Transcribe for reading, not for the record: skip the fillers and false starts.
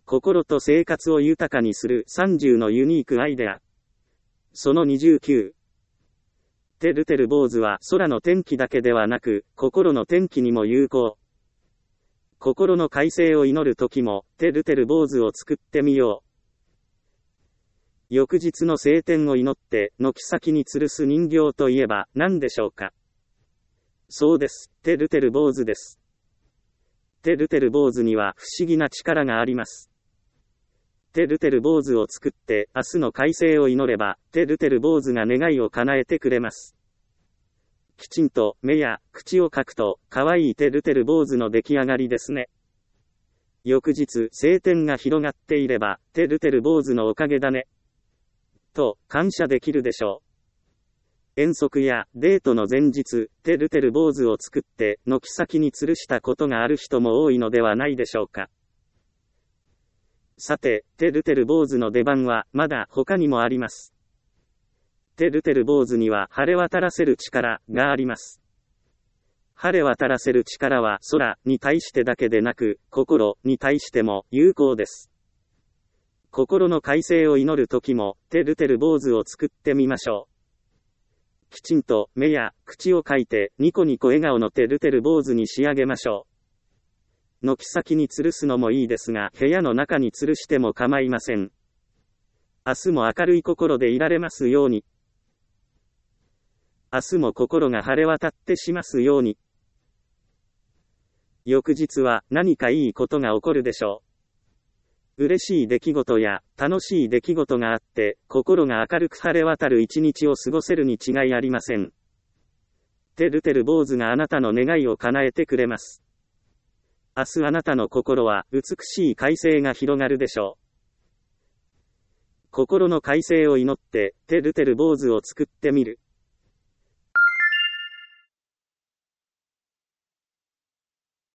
心と生活を豊かにする30のユニークアイデア。その29。てるてる坊主は空の天気だけではなく、心の天気にも有効。心の快晴を祈るときも、てるてる坊主を作ってみよう。翌日の晴天を祈って、軒先に吊るす人形といえば、何でしょうか。そうです。てるてる坊主です。てるてる坊主には不思議な力があります。てるてる坊主を作って、明日の快晴を祈れば、てるてる坊主が願いを叶えてくれます。きちんと目や口を描くと、かわいいてるてる坊主の出来上がりですね。翌日、晴天が広がっていれば、てるてる坊主のおかげだね。と、感謝できるでしょう。遠足やデートの前日、てるてる坊主を作って、軒先に吊るしたことがある人も多いのではないでしょうか。さて、てるてる坊主の出番は、まだ他にもあります。てるてる坊主には、晴れ渡らせる力があります。晴れ渡らせる力は、空に対してだけでなく、心に対しても有効です。心の快晴を祈るときも、てるてる坊主を作ってみましょう。きちんと目や口を描いて、ニコニコ笑顔のてるてる坊主に仕上げましょう。軒先に吊るすのもいいですが、部屋の中に吊るしても構いません。明日も明るい心でいられますように。明日も心が晴れ渡ってしますように。翌日は何かいいことが起こるでしょう。嬉しい出来事や楽しい出来事があって、心が明るく晴れ渡る一日を過ごせるに違いありません。てるてる坊主があなたの願いを叶えてくれます。明日あなたの心は美しい快晴が広がるでしょう。心の快晴を祈って、てるてる坊主を作ってみる。